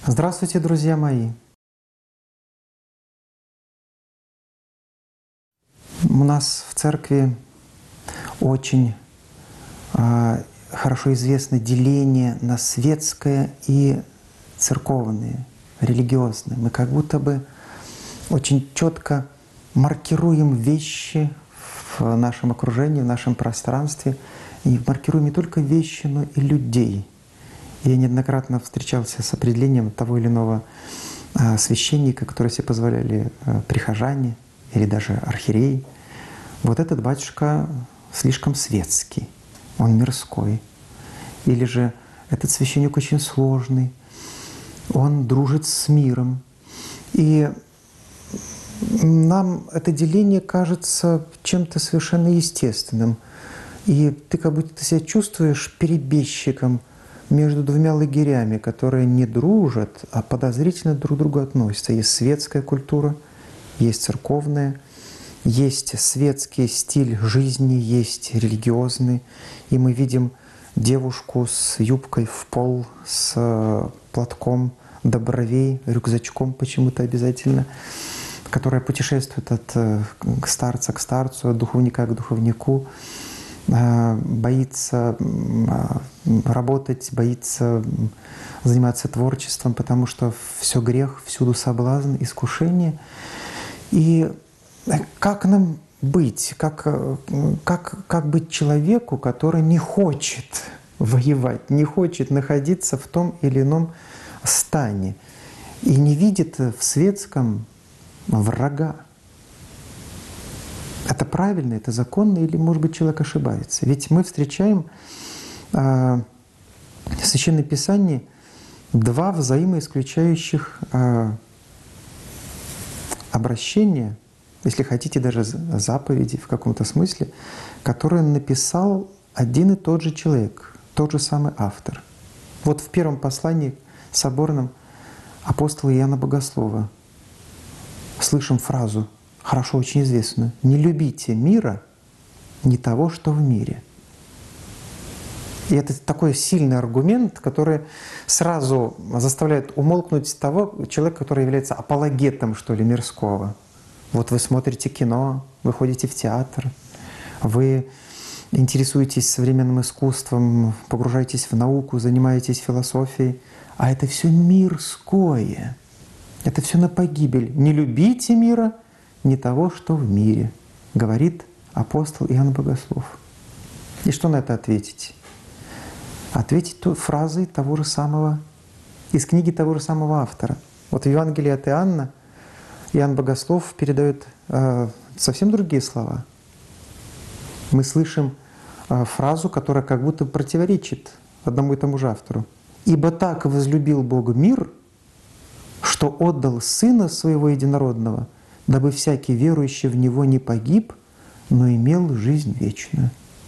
Здравствуйте, друзья мои! У нас в церкви очень хорошо известно деление на светское и церковное, религиозное. Мы как будто бы очень четко маркируем вещи в нашем окружении, в нашем пространстве. И маркируем не только вещи, но и людей. Я неоднократно встречался с определением того или иного священника, которые себе позволяли прихожане или даже архиереи. Вот этот батюшка слишком светский, он мирской. Или же этот священник очень сложный, он дружит с миром. И нам это деление кажется чем-то совершенно естественным. И ты как будто себя чувствуешь перебежчиком между двумя лагерями, которые не дружат, а подозрительно друг к другу относятся. Есть светская культура, есть церковная, есть светский стиль жизни, есть религиозный. И мы видим девушку с юбкой в пол, с платком до бровей, рюкзачком почему-то обязательно, которая путешествует от старца к старцу, от духовника к духовнику, боится работать, боится заниматься творчеством, потому что все грех, всюду соблазн, искушение. И как нам быть? Как быть человеку, который не хочет воевать, не хочет находиться в том или ином стане и не видит в светском врага? Это правильно, это законно, или, может быть, человек ошибается? Ведь мы встречаем в Священном Писании два взаимоисключающих обращения, если хотите, даже заповеди в каком-то смысле, которые написал один и тот же человек, тот же самый автор. Вот в первом послании соборном апостола Иоанна Богослова слышим фразу, хорошо очень известную: «Не любите мира, не того, что в мире». И это такой сильный аргумент, который сразу заставляет умолкнуть того человека, который является апологетом, что ли, мирского. Вот вы смотрите кино, вы ходите в театр, вы интересуетесь современным искусством, погружаетесь в науку, занимаетесь философией, а это все мирское, это все на погибель. Не любите мира, не того, что в мире, говорит апостол Иоанн Богослов. И что на это ответить? Ответить фразой того же самого, из книги того же самого автора. Вот в Евангелии от Иоанна Иоанн Богослов передает совсем другие слова. Мы слышим фразу, которая как будто противоречит одному и тому же автору. «Ибо так возлюбил Бог мир, что отдал Сына Своего Единородного, дабы всякий верующий в Него не погиб, но имел жизнь вечную».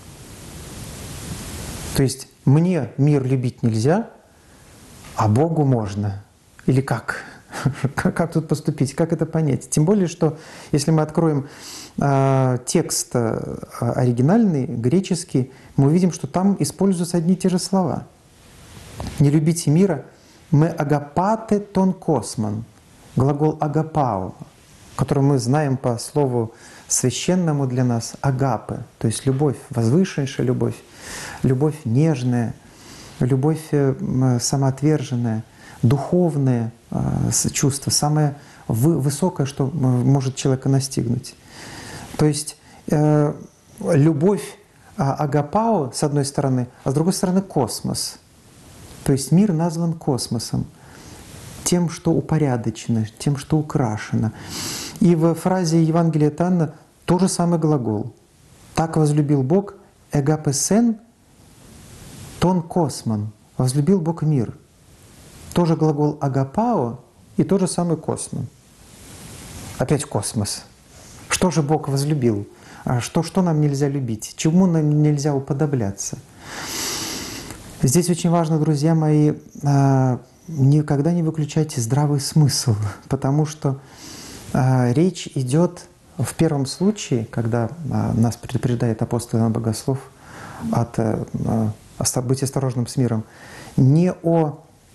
То есть мне мир любить нельзя, а Богу можно. Или как? Как тут поступить? Как это понять? Тем более, что если мы откроем текст оригинальный, греческий, мы увидим, что там используются одни и те же слова. «Не любите мира» — «me agapate ton kosmon», глагол «агапао», который мы знаем по слову священному для нас «агапе», то есть любовь, возвышеннейшая любовь, любовь нежная, любовь самоотверженная, духовное чувство, самое высокое, что может человека настигнуть. То есть любовь агапао, с одной стороны, а с другой стороны космос. То есть мир назван космосом, тем, что упорядочено, тем, что украшено. И в фразе Евангелия от Иоанна тот же самый глагол. «Так возлюбил Бог эгапесен тон космон». Возлюбил Бог мир. Тоже глагол агапао и тот же самый космон. Опять космос. Что же Бог возлюбил? Что нам нельзя любить? Чему нам нельзя уподобляться? Здесь очень важно, друзья мои, никогда не выключайте здравый смысл, потому что речь идет в первом случае, когда нас предупреждает апостол Иоанн Богослов от «быть осторожным с миром», не о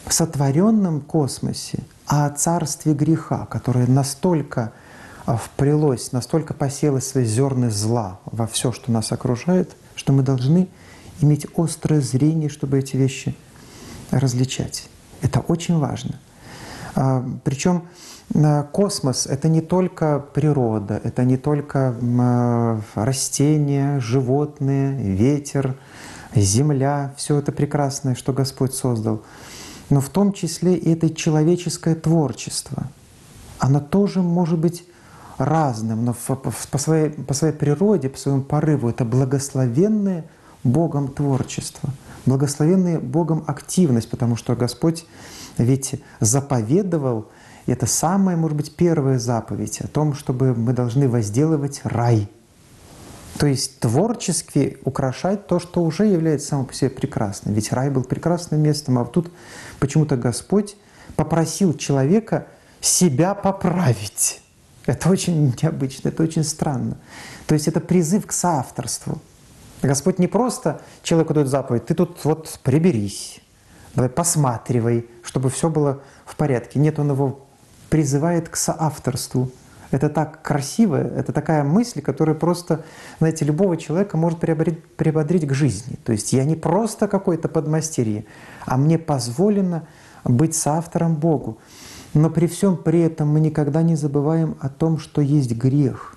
в сотворенном космосе, а о царстве греха, которое настолько вплелось, настолько посеяло свои зерна зла во все, что нас окружает, что мы должны иметь острое зрение, чтобы эти вещи различать. Это очень важно. Причем космос — это не только природа, это не только растения, животные, ветер, земля, все это прекрасное, что Господь создал, но в том числе и это человеческое творчество. Оно тоже может быть разным, но по своей природе, по своему порыву это благословенное Богом творчество, благословенная Богом активность, потому что Господь ведь заповедовал, и это самая, может быть, первая заповедь о том, чтобы мы должны возделывать рай. То есть творчески украшать то, что уже является само по себе прекрасным. Ведь рай был прекрасным местом, а тут почему-то Господь попросил человека себя поправить. Это очень необычно, это очень странно. То есть это призыв к соавторству. Господь не просто человеку дает заповедь: ты тут вот приберись, давай посматривай, чтобы все было в порядке. Нет, Он его призывает к соавторству. Это так красиво, это такая мысль, которая просто, знаете, любого человека может приободрить к жизни. То есть я не просто какой-то подмастерье, а мне позволено быть соавтором Богу. Но при всем при этом мы никогда не забываем о том, что есть грех.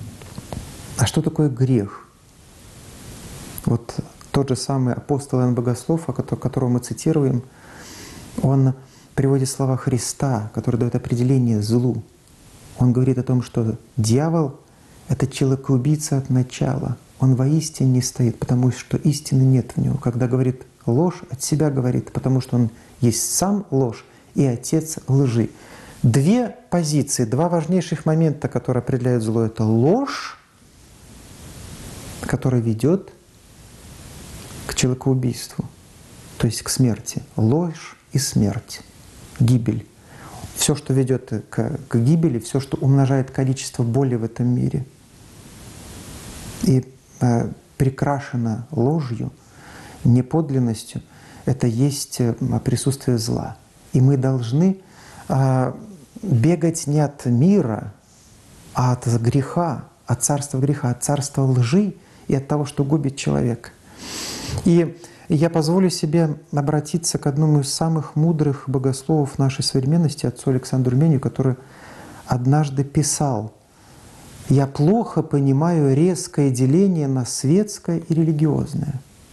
А что такое грех? Вот тот же самый апостол Иоанн Богослов, которого мы цитируем, он приводит слова Христа, который дает определение злу. Он говорит о том, что дьявол — это человекоубийца от начала. Он воистине не стоит, потому что истины нет в нем. Когда говорит ложь, от себя говорит, потому что он есть сам ложь и отец лжи. Две позиции, два важнейших момента, которые определяют зло — это ложь, которая ведет к человекоубийству, то есть к смерти. Ложь и смерть, гибель. Все, что ведет к гибели, все, что умножает количество боли в этом мире. И прикрашено ложью, неподлинностью, это есть присутствие зла. И мы должны бегать не от мира, а от греха, от царства греха, от царства лжи и от того, что губит человека. И я позволю себе обратиться к одному из самых мудрых богословов нашей современности, отцу Александру Мению, который однажды писал: «Я плохо понимаю резкое деление на светское и религиозное».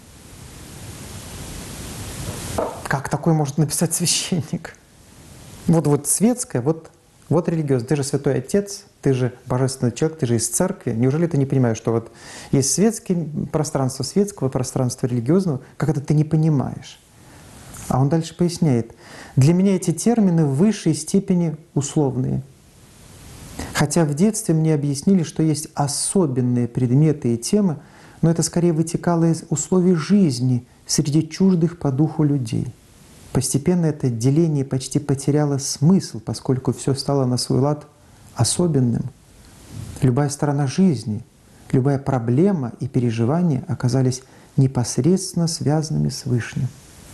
Как такое может написать священник? Вот светское, вот религиозное. Ты же святой отец, ты же божественный человек, ты же из церкви. Неужели ты не понимаешь, что вот есть светское пространство светского, пространство религиозного? Как это ты не понимаешь? А он дальше поясняет: для меня эти термины в высшей степени условные. Хотя в детстве мне объяснили, что есть особенные предметы и темы, но это скорее вытекало из условий жизни среди чуждых по духу людей. Постепенно это деление почти потеряло смысл, поскольку все стало на свой лад особенным. Любая сторона жизни, любая проблема и переживания оказались непосредственно связанными с Вышним.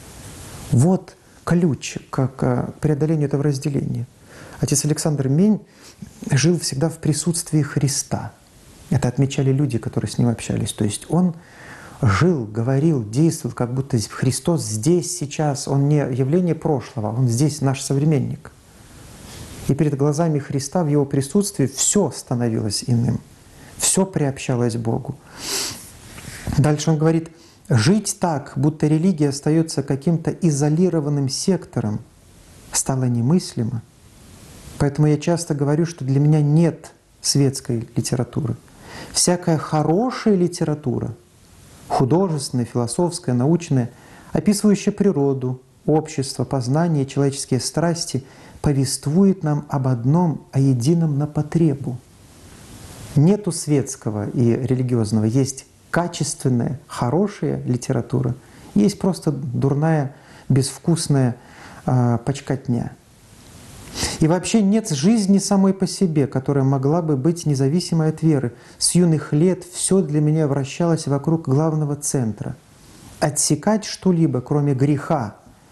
Вот ключ к преодолению этого разделения. Отец Александр Мень жил всегда в присутствии Христа. Это отмечали люди, которые с ним общались. То есть он жил, говорил, действовал, как будто Христос здесь, сейчас. Он не явление прошлого, он здесь наш современник. И перед глазами Христа в Его присутствии все становилось иным, все приобщалось к Богу. Дальше он говорит: жить так, будто религия остается каким-то изолированным сектором, стало немыслимо. Поэтому я часто говорю, что для меня нет светской литературы. Всякая хорошая литература, художественная, философская, научная, описывающая природу, общество, познание, человеческие страсти, повествует нам об одном, о едином на потребу. Нету светского и религиозного, есть качественная, хорошая литература, есть просто дурная, безвкусная почкотня. И вообще нет жизни самой по себе, которая могла бы быть независимой от веры. С юных лет все для меня вращалось вокруг главного центра. Отсекать что-либо, кроме греха,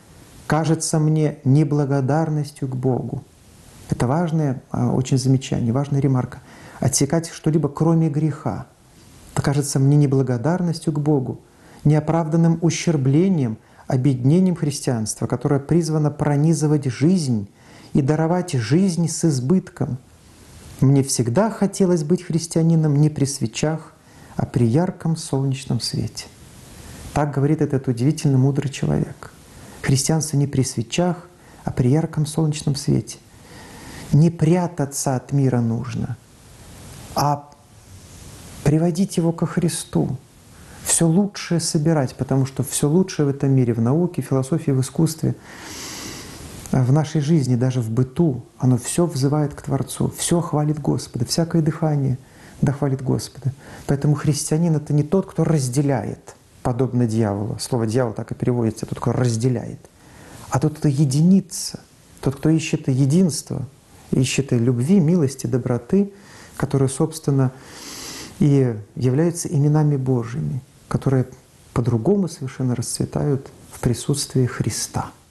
кажется мне неблагодарностью к Богу. Это важное очень замечание, важная ремарка. Отсекать что-либо кроме греха. Это кажется мне неблагодарностью к Богу, неоправданным ущерблением, обеднением христианства, которое призвано пронизывать жизнь и даровать жизнь с избытком. Мне всегда хотелось быть христианином не при свечах, а при ярком солнечном свете. Так говорит этот удивительно мудрый человек. Христианство не при свечах, а при ярком солнечном свете. Не прятаться от мира нужно, а приводить его ко Христу. Все лучшее собирать, потому что все лучшее в этом мире, в науке, в философии, в искусстве, в нашей жизни, даже в быту, оно все взывает к Творцу, все хвалит Господа, всякое дыхание да хвалит Господа. Поэтому христианин — это не тот, кто разделяет, подобно дьяволу. Слово «дьявол» так и переводится, тот, кто разделяет. А тот, кто единится, тот, кто ищет единство, ищет и любви, милости, доброты, которые, собственно, и являются именами Божьими, которые по-другому совершенно расцветают в присутствии Христа.